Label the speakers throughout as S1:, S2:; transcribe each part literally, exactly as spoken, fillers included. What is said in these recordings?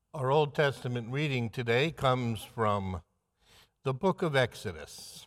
S1: Our Old Testament reading today comes from the book of Exodus.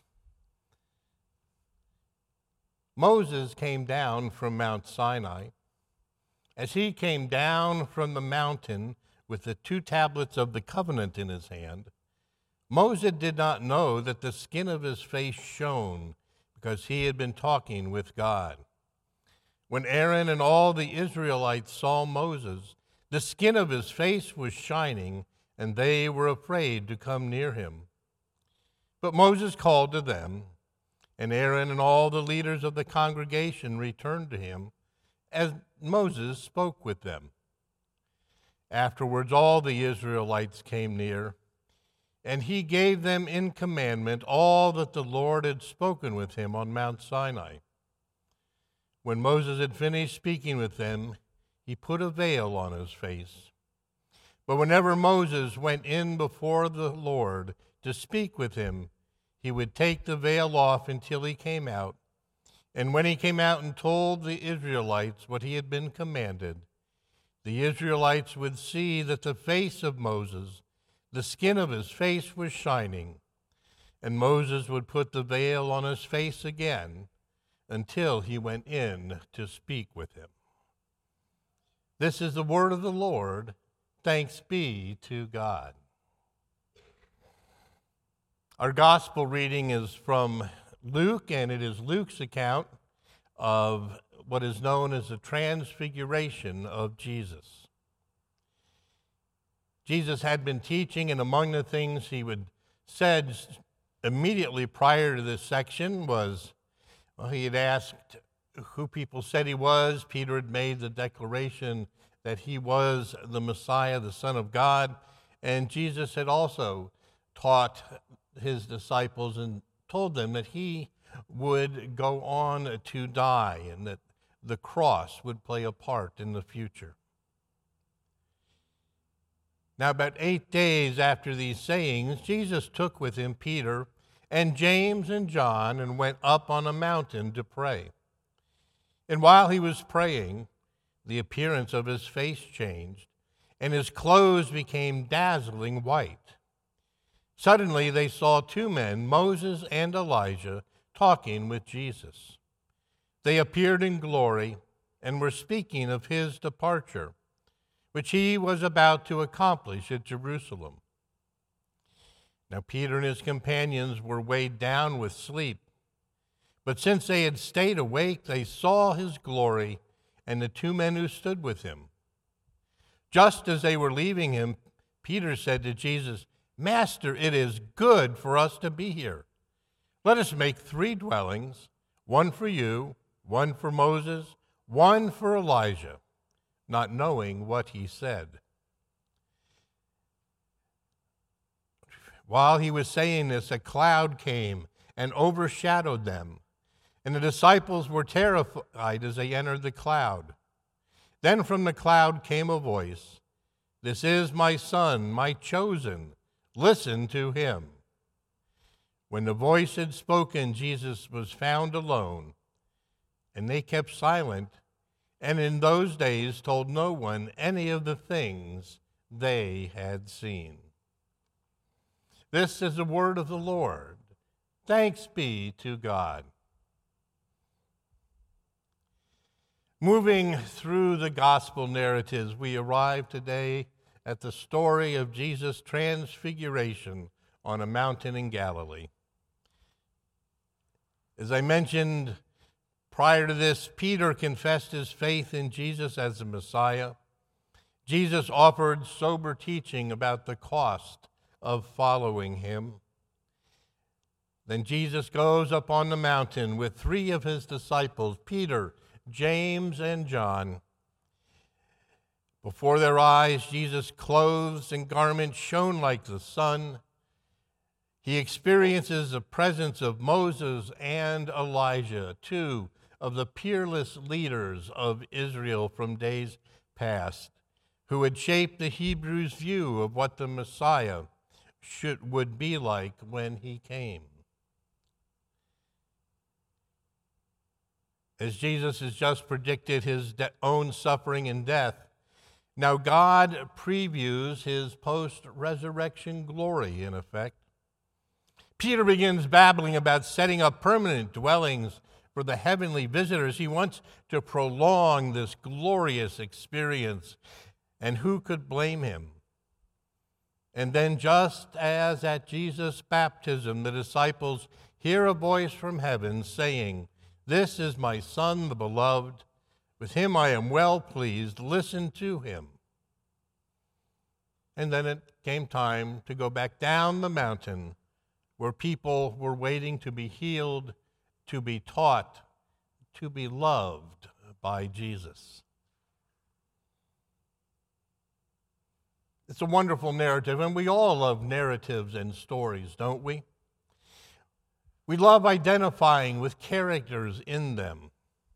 S1: Moses came down from Mount Sinai. As he came down from the mountain with the two tablets of the covenant in his hand, Moses did not know that the skin of his face shone because he had been talking with God. When Aaron and all the Israelites saw Moses, the skin of his face was shining, and they were afraid to come near him. But Moses called to them, and Aaron and all the leaders of the congregation returned to him as Moses spoke with them. Afterwards, all the Israelites came near, and he gave them in commandment all that the Lord had spoken with him on Mount Sinai. When Moses had finished speaking with them, he put a veil on his face. But whenever Moses went in before the Lord to speak with him, he would take the veil off until he came out. And when he came out and told the Israelites what he had been commanded, the Israelites would see that the face of Moses, the skin of his face, was shining. And Moses would put the veil on his face again until he went in to speak with him. This is the word of the Lord. Thanks be to God. Our gospel reading is from Luke, and it is Luke's account of what is known as the transfiguration of Jesus. Jesus had been teaching, and among the things he would said immediately prior to this section was, well, he had asked who people said he was. Peter had made the declaration that he was the Messiah, the Son of God, and Jesus had also taught his disciples and told them that he would go on to die and that the cross would play a part in the future. Now, about eight days after these sayings, Jesus took with him Peter and James and John and went up on a mountain to pray. And while he was praying, the appearance of his face changed, and his clothes became dazzling white. Suddenly they saw two men, Moses and Elijah, talking with Jesus. They appeared in glory and were speaking of his departure, which he was about to accomplish at Jerusalem. Now Peter and his companions were weighed down with sleep, but since they had stayed awake, they saw his glory and the two men who stood with him. Just as they were leaving him, Peter said to Jesus, "Master, it is good for us to be here. Let us make three dwellings, one for you, one for Moses, one for Elijah," not knowing what he said. While he was saying this, a cloud came and overshadowed them, and the disciples were terrified as they entered the cloud. Then from the cloud came a voice, "This is my son, my chosen. Listen to him." When the voice had spoken, Jesus was found alone, and they kept silent, and in those days told no one any of the things they had seen. This is the word of the Lord. Thanks be to God. Moving through the gospel narratives, we arrive today at the story of Jesus' transfiguration on a mountain in Galilee. As I mentioned prior to this, Peter confessed his faith in Jesus as the Messiah. Jesus offered sober teaching about the cost of following him. Then Jesus goes up on the mountain with three of his disciples, Peter, James, and John. Before their eyes, Jesus' clothes and garments shone like the sun. He experiences the presence of Moses and Elijah, two of the peerless leaders of Israel from days past, who had shaped the Hebrews' view of what the Messiah should would be like when he came. As Jesus has just predicted his de- own suffering and death, Now, God previews his post-resurrection glory, in effect. Peter begins babbling about setting up permanent dwellings for the heavenly visitors. He wants to prolong this glorious experience, and who could blame him? And then, just as at Jesus' baptism, the disciples hear a voice from heaven saying, "This is my Son, the beloved. With him I am well pleased. Listen to him." And then it came time to go back down the mountain where people were waiting to be healed, to be taught, to be loved by Jesus. It's a wonderful narrative, and we all love narratives and stories, don't we? We love identifying with characters in them.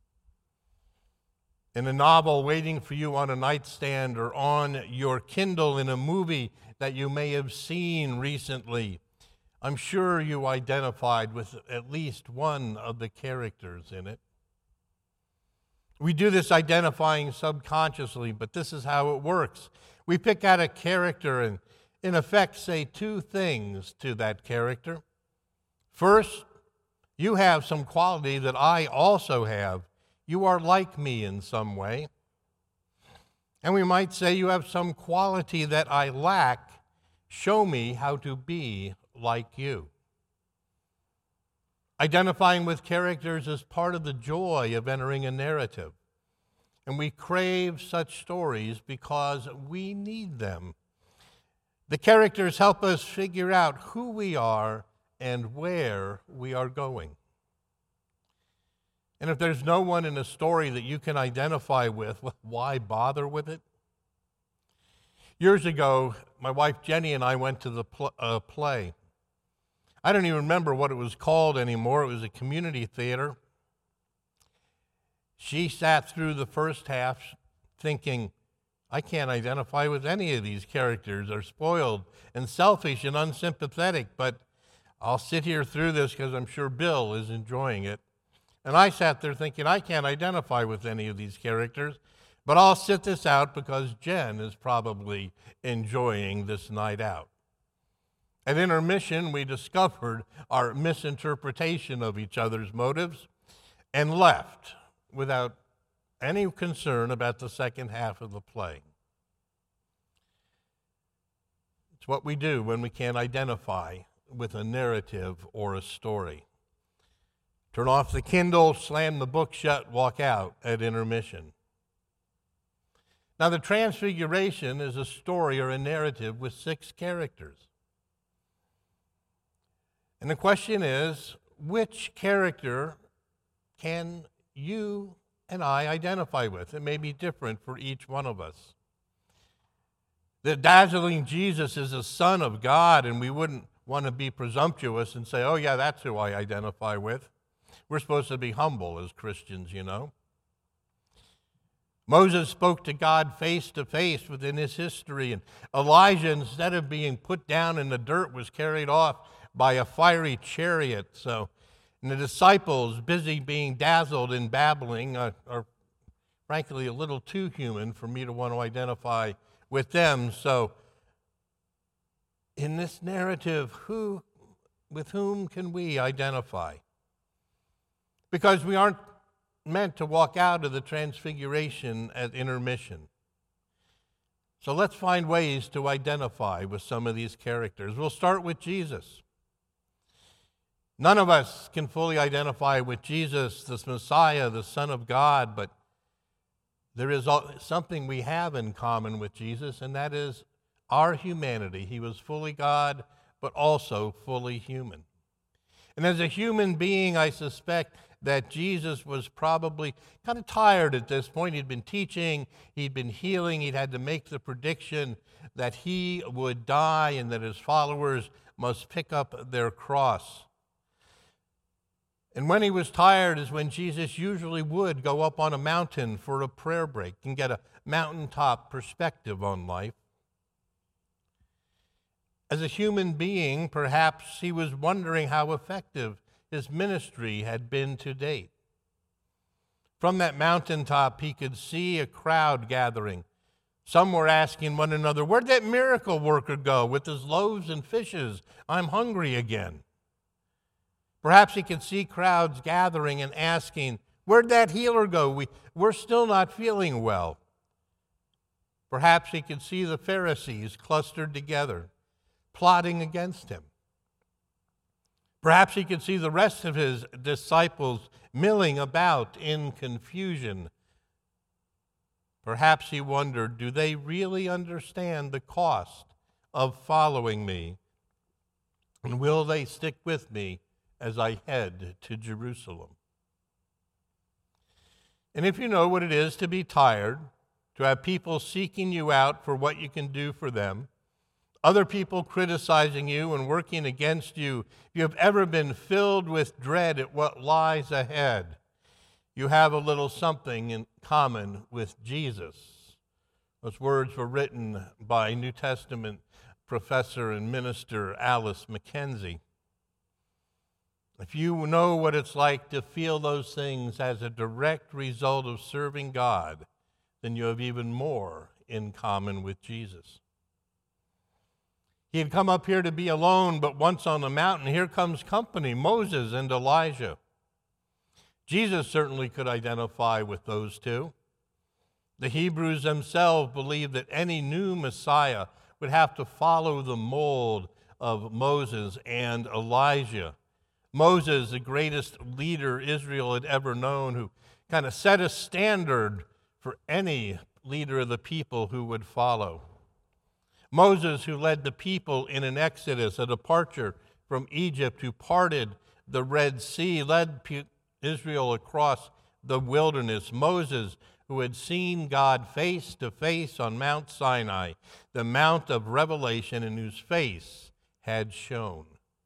S1: In a novel waiting for you on a nightstand or on your Kindle, in a movie that you may have seen recently, I'm sure you identified with at least one of the characters in it. We do this identifying subconsciously, but this is how it works. We pick out a character and, in effect, say two things to that character. First, you have some quality that I also have. You are like me in some way. And we might say you have some quality that I lack. Show me how to be like you. Identifying with characters is part of the joy of entering a narrative. And we crave such stories because we need them. The characters help us figure out who we are and where we are going. And if there's no one in a story that you can identify with, why bother with it? Years ago, my wife Jenny and I went to the pl- uh, play. I don't even remember what it was called anymore. It was a community theater. She sat through the first half thinking, I can't identify with any of these characters. They're spoiled and selfish and unsympathetic, but I'll sit here through this because I'm sure Bill is enjoying it. And I sat there thinking, I can't identify with any of these characters, but I'll sit this out because Jen is probably enjoying this night out. At intermission, we discovered our misinterpretation of each other's motives and left without any concern about the second half of the play. It's what we do when we can't identify with a narrative or a story. Turn off the Kindle, slam the book shut, walk out at intermission. Now, the Transfiguration is a story or a narrative with six characters. And the question is, which character can you and I identify with? It may be different for each one of us. The dazzling Jesus is the Son of God, and we wouldn't want to be presumptuous and say, oh yeah, that's who I identify with. We're supposed to be humble as Christians, you know. Moses spoke to God face to face within his history, and Elijah, instead of being put down in the dirt, was carried off by a fiery chariot. So, and the disciples, busy being dazzled and babbling, uh, are frankly a little too human for me to want to identify with them. So, in this narrative, who, with whom can we identify? Because we aren't meant to walk out of the Transfiguration at intermission. So let's find ways to identify with some of these characters. We'll start with Jesus. None of us can fully identify with Jesus, this Messiah, the Son of God, but there is something we have in common with Jesus, and that is our humanity. He was fully God, but also fully human. And as a human being, I suspect that Jesus was probably kind of tired at this point. He'd been teaching, he'd been healing, he'd had to make the prediction that he would die and that his followers must pick up their cross. And when he was tired is when Jesus usually would go up on a mountain for a prayer break and get a mountaintop perspective on life. As a human being, perhaps he was wondering how effective his ministry had been to date. From that mountaintop, he could see a crowd gathering, Some were asking one another, where'd that miracle worker go with his loaves and fishes? I'm hungry again. Perhaps he could see crowds gathering and asking, where'd that healer go? We, we're still not feeling well. Perhaps he could see the Pharisees clustered together, plotting against him. Perhaps he could see the rest of his disciples milling about in confusion. Perhaps he wondered, do they really understand the cost of following me? And will they stick with me as I head to Jerusalem? And if you know what it is to be tired, to have people seeking you out for what you can do for them, other people criticizing you and working against you, if you have ever been filled with dread at what lies ahead, you have a little something in common with Jesus. Those words were written by New Testament professor and minister Alice McKenzie. If you know what it's like to feel those things as a direct result of serving God, then you have even more in common with Jesus. He had come up here to be alone, but once on the mountain, here comes company, Moses and Elijah. Jesus certainly could identify with those two. The Hebrews themselves believed that any new Messiah would have to follow the mold of Moses and Elijah. Moses, the greatest leader Israel had ever known, who kind of set a standard for any leader of the people who would follow. Moses, who led the people in an exodus, a departure from Egypt, who parted the Red Sea, led Israel across the wilderness. Moses, who had seen God face to face on Mount Sinai, the Mount of Revelation, and whose face had shone.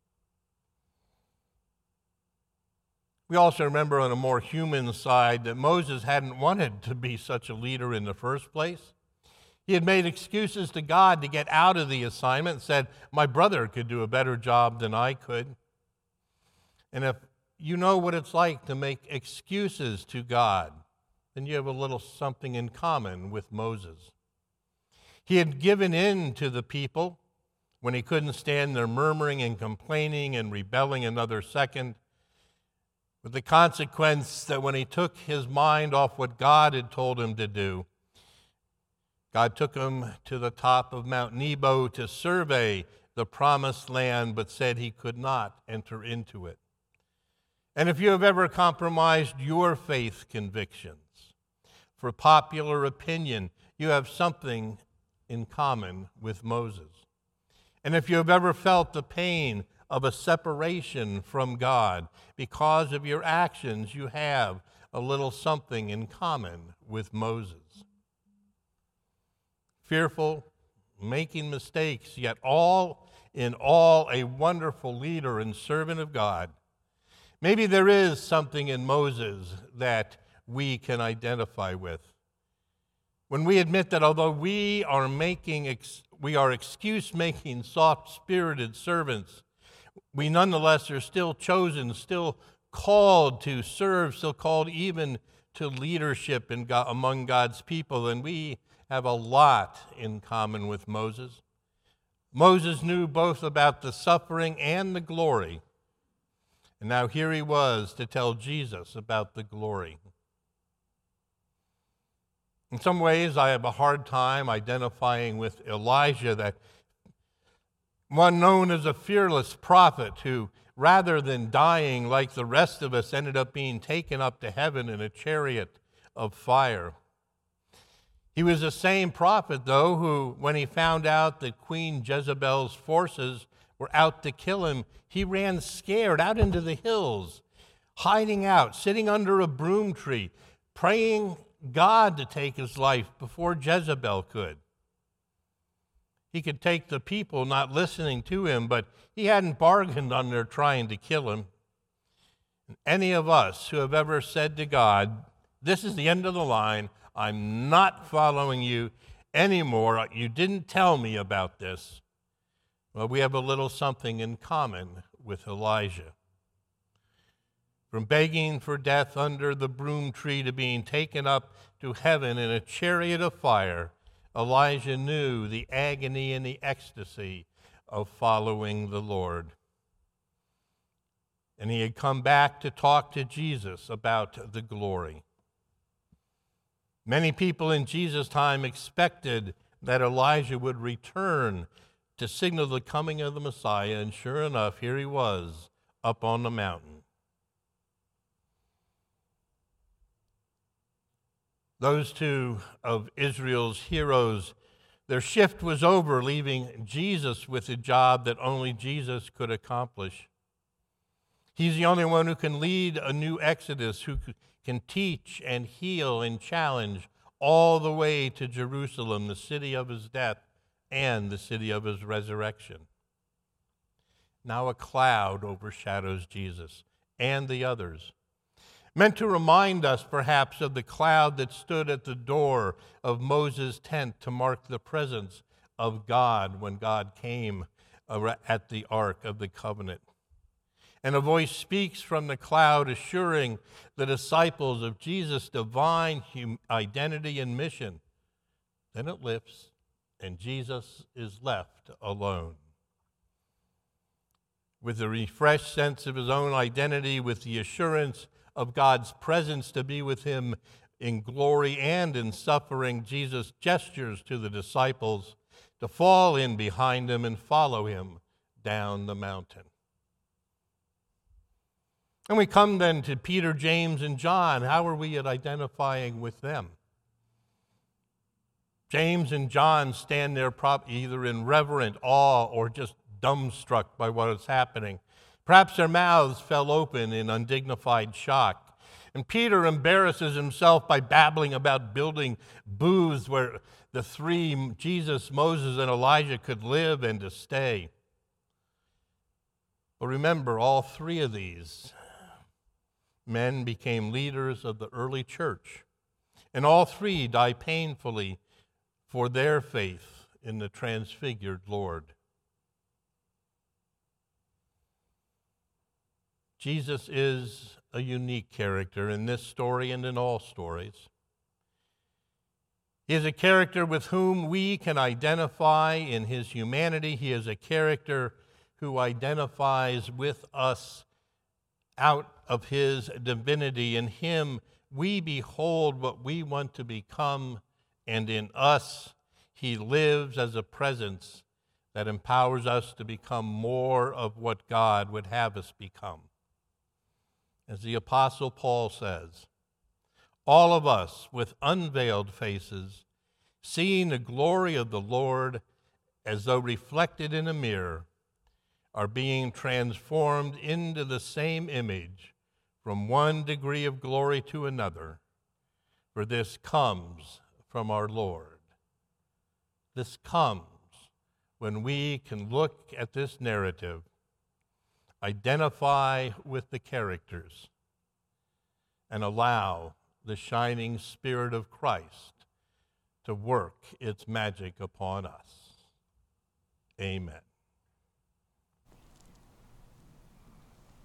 S1: We also remember on a more human side that Moses hadn't wanted to be such a leader in the first place. He had made excuses to God to get out of the assignment and said, my brother could do a better job than I could. And if you know what it's like to make excuses to God, then you have a little something in common with Moses. He had given in to the people when he couldn't stand their murmuring and complaining and rebelling another second, with the consequence that when he took his mind off what God had told him to do, God took him to the top of Mount Nebo to survey the promised land, but said he could not enter into it. And if you have ever compromised your faith convictions for popular opinion, you have something in common with Moses. And if you have ever felt the pain of a separation from God because of your actions, you have a little something in common with Moses. Fearful, making mistakes, yet all in all a wonderful leader and servant of God. Maybe there is something in Moses that we can identify with. When we admit that although we are making ex- we are excuse-making, soft-spirited servants, we nonetheless are still chosen, still called to serve, still called even to leadership in God, among God's people, and we have a lot in common with Moses. Moses knew both about the suffering and the glory, and now here he was to tell Jesus about the glory. In some ways, I have a hard time identifying with Elijah, that one known as a fearless prophet who, rather than dying like the rest of us, ended up being taken up to heaven in a chariot of fire. He was the same prophet, though, who, when he found out that Queen Jezebel's forces were out to kill him, he ran scared out into the hills, hiding out, sitting under a broom tree, praying God to take his life before Jezebel could. He could take the people not listening to him, but he hadn't bargained on their trying to kill him. Any of us who have ever said to God, this is the end of the line, I'm not following you anymore, you didn't tell me about this. Well, we have a little something in common with Elijah. From begging for death under the broom tree to being taken up to heaven in a chariot of fire, Elijah knew the agony and the ecstasy of following the Lord. And he had come back to talk to Jesus about the glory. Many people in Jesus' time expected that Elijah would return to signal the coming of the Messiah, and sure enough, here he was up on the mountain. Those two of Israel's heroes, their shift was over, leaving Jesus with a job that only Jesus could accomplish. He's the only one who can lead a new exodus, who can teach and heal and challenge all the way to Jerusalem, the city of his death and the city of his resurrection. Now a cloud overshadows Jesus and the others, meant to remind us perhaps of the cloud that stood at the door of Moses' tent to mark the presence of God when God came at the Ark of the Covenant. And a voice speaks from the cloud, assuring the disciples of Jesus' divine hum- identity and mission. Then it lifts, and Jesus is left alone. With a refreshed sense of his own identity, with the assurance of God's presence to be with him in glory and in suffering, Jesus gestures to the disciples to fall in behind him and follow him down the mountain. And we come then to Peter, James, and John. How are we at identifying with them? James and John stand there either in reverent awe or just dumbstruck by what is happening. Perhaps their mouths fell open in undignified shock. And Peter embarrasses himself by babbling about building booths where the three, Jesus, Moses, and Elijah, could live and to stay. But remember, all three of these men became leaders of the early church, and all three died painfully for their faith in the transfigured Lord. Jesus is a unique character in this story and in all stories. He is a character with whom we can identify in his humanity. He is a character who identifies with us out of his divinity. In him, we behold what we want to become, and in us, he lives as a presence that empowers us to become more of what God would have us become. As the Apostle Paul says, all of us with unveiled faces, seeing the glory of the Lord as though reflected in a mirror, are being transformed into the same image from one degree of glory to another, for this comes from our Lord. This comes when we can look at this narrative, identify with the characters, and allow the shining Spirit of Christ to work its magic upon us. Amen.